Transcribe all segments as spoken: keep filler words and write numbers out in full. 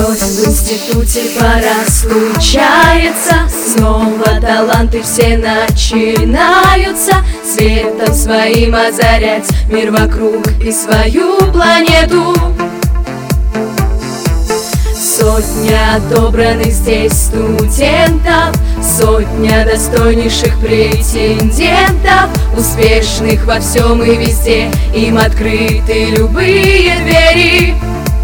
Вновь в институте пора случается, снова таланты все начинаются светом своим озарять мир вокруг и свою планету. Сотня отобранных здесь студентов, сотня достойнейших претендентов, успешных во всем и везде, им открыты любые двери.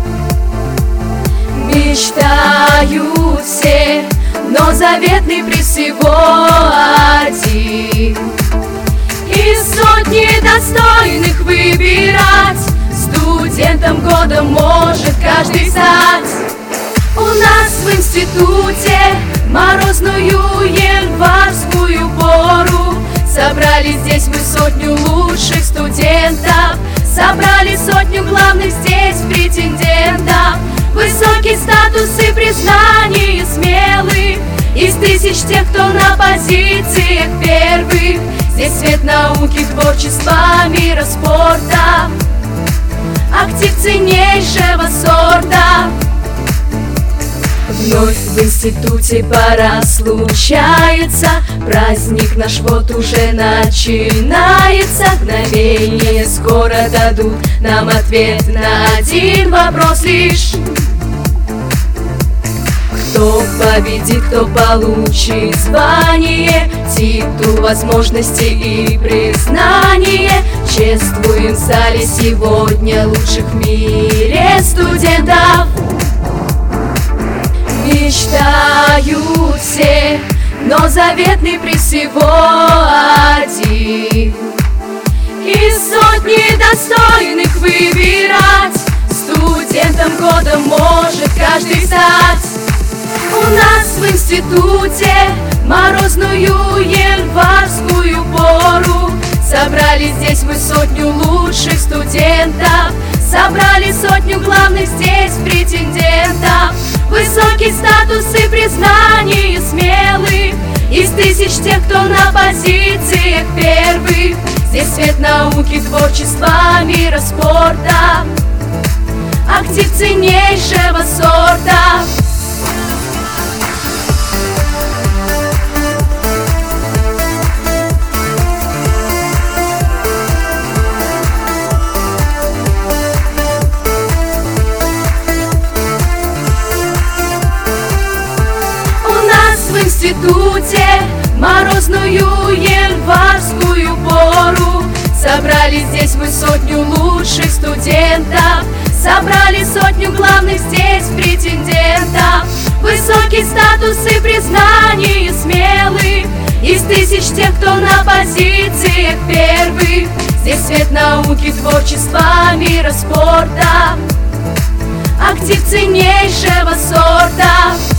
Мечтают все, но заветный приз всего один. Из сотни достойных выбирать студентом года может каждый стать. У нас в институте морозную январскую пору собрали здесь мы сотню лучших студентов, собрали сотню главных здесь претендентов. Высокий статус и признание смелых из тысяч тех, кто на позициях первых. Здесь свет науки, творчества, мира, спорта, актив ценнейшего сорта. Вновь в институте пора случается, праздник наш вот уже начинается. Мгновение скоро дадут нам ответ на один вопрос лишь: кто победит, кто получит звание, титул, возможности и признание. Чествуем в зале сегодня лучших в мире студентов. Мечтают все, но заветный приз всего один. Из сотни достойных выбирать студентом года может каждый стать. У нас в институте морозную январскую пору собрали здесь мы сотню лучших студентов, собрали сотню главных здесь претендентов. Высокий статус и признание смелых из тысяч тех, кто на позициях первых. Здесь свет науки, творчества, мира, спорта, актив ценнейшего сорта. В институте морозную январскую пору собрали здесь мы сотню лучших студентов, собрали сотню главных здесь претендентов. Высокий статус и признание смелых из тысяч тех, кто на позициях первых. Здесь свет науки, творчества, мира, спорта, актив ценнейшего сорта.